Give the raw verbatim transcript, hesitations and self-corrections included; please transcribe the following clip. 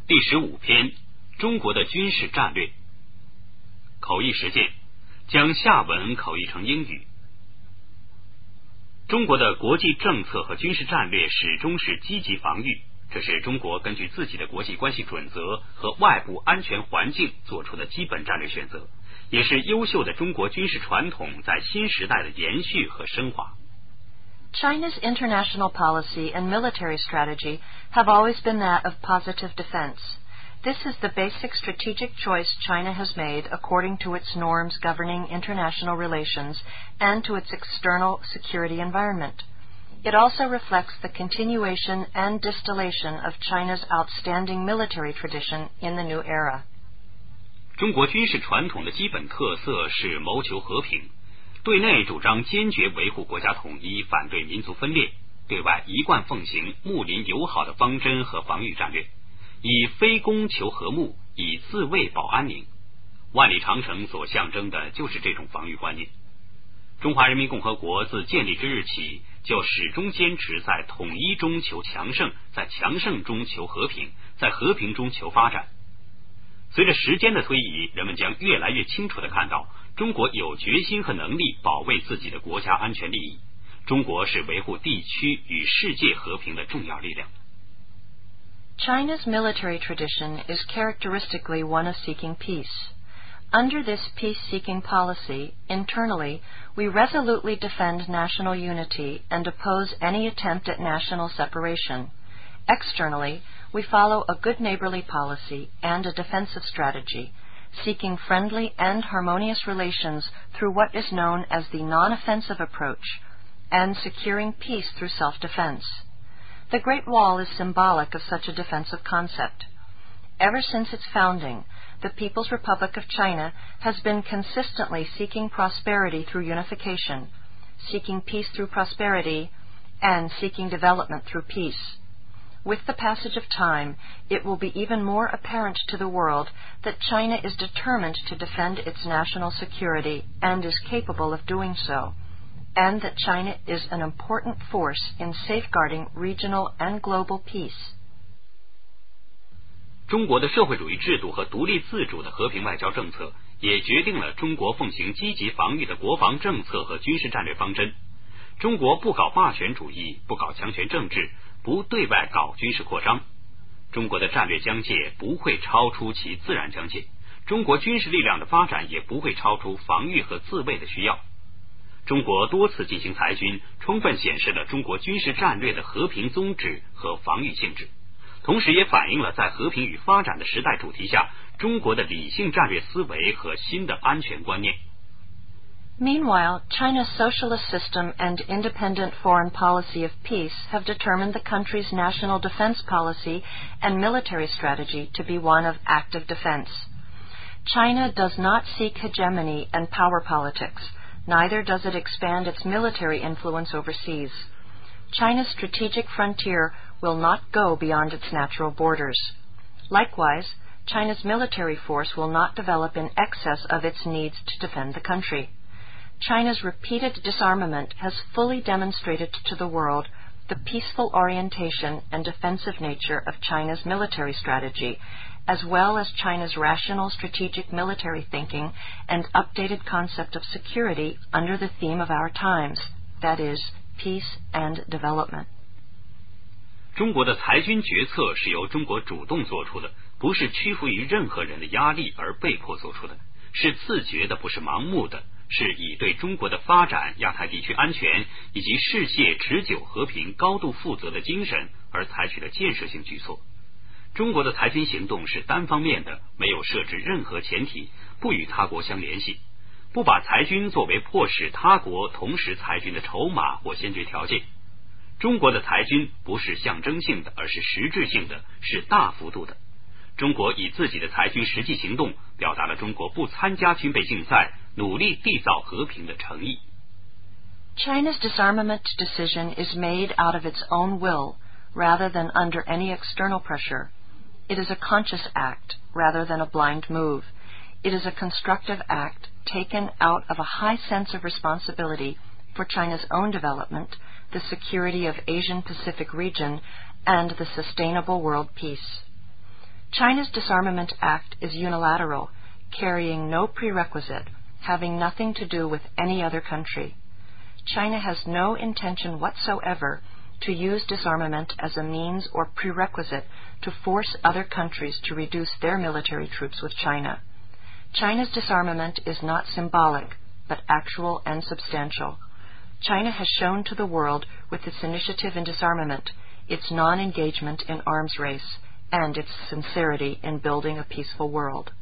第十五篇，中国的军事战略。口译实践，将下文口译成英语。中国的国际政策和军事战略始终是积极防御，这是中国根据自己的国际关系准则和外部安全环境做出的基本战略选择，也是优秀的中国军事传统在新时代的延续和升华。 China's international policy and military strategy have always been that of positive defense. This is the basic strategic choice China has made according to its norms governing international relations and to its external security environment. It also reflects the continuation and distillation of China's outstanding military tradition in the new era. 中国军事传统的基本特色是谋求和平，对内主张坚决维护国家统一，反对民族分裂，对外一贯奉行睦邻友好的方针和防御战略，以非攻求和睦，以自卫保安宁。万里长城所象征的就是这种防御观念。中华人民共和国自建立之日起，就始终坚持在统一中求强盛，在强盛中求和平，在和平中求发展。随着时间的推移，人们将越来越清楚地看到，中国有决心和能力保卫自己的国家安全利益。中国是维护地区与世界和平的重要力量。 China's military tradition is characteristically one of seeking peace. Under this peace-seeking policy, internally, we resolutely defend national unity and oppose any attempt at national separation. Externally, we follow a good neighborly policy and a defensive strategy, seeking friendly and harmonious relations through what is known as the non-offensive approach, and securing peace through self-defense. The Great Wall is symbolic of such a defensive concept. Ever since its founding, the People's Republic of China has been consistently seeking prosperity through unification, seeking peace through prosperity, and seeking development through peace. With the passage of time, it will be even more apparent to the world that China is determined to defend its national security and is capable of doing so, and that China is an important force in safeguarding regional and global peace. 中国的社会主义制度和独立自主的和平外交政策，也决定了中国奉行积极防御的国防政策和军事战略方针。中国不搞霸权主义，不搞强权政治，不对外搞军事扩张。中国的战略疆界不会超出其自然疆界，中国军事力量的发展也不会超出防御和自卫的需要。中国多次进行裁军，充分显示了中国军事战略的和平宗旨和防御性质，同时也反映了在和平与发展的时代主题下，中国的理性战略思维和新的安全观念。 Meanwhile, China's socialist system and independent foreign policy of peace have determined the country's national defense policy and military strategy to be one of active defense. China does not seek hegemony and power politics, neither does it expand its military influence overseas. China's strategic frontier will not go beyond its natural borders. Likewise, China's military force will not develop in excess of its needs to defend the country. China's repeated disarmament has fully demonstrated to the world the peaceful orientation and defensive nature of China's military strategy, as well as China's rational strategic military thinking and updated concept of security under the theme of our times, that is, peace and development. 中国的裁军决策是由中国主动做出的，不是屈服于任何人的压力而被迫做出的，是自觉的，不是盲目的，是以对中国的发展、亚太地区安全以及世界持久和平高度负责的精神而采取的建设性举措。中国的裁军行动是单方面的，没有设置任何前提，不与他国相联系，不把裁军作为迫使他国同时裁军的筹码或先决条件。中国的裁军不是象征性的，而是实质性的，是大幅度的。中国以自己的裁军实际行动，表达了中国不参加军备竞赛，努力缔造和平的诚意。 China's disarmament decision is made out of its own will, rather than under any external pressure. It is a conscious act, rather than a blind move. It is a constructive act taken out of a high sense of responsibility for China's own development, the security of Asian Pacific region, and the sustainable world peace. China's Disarmament Act is unilateral, carrying no prerequisite, having nothing to do with any other country. China has no intention whatsoever to use disarmament as a means or prerequisite to force other countries to reduce their military troops with China. China's disarmament is not symbolic, but actual and substantial. China has shown to the world with its initiative in disarmament, its non-engagement in arms race, and its sincerity in building a peaceful world.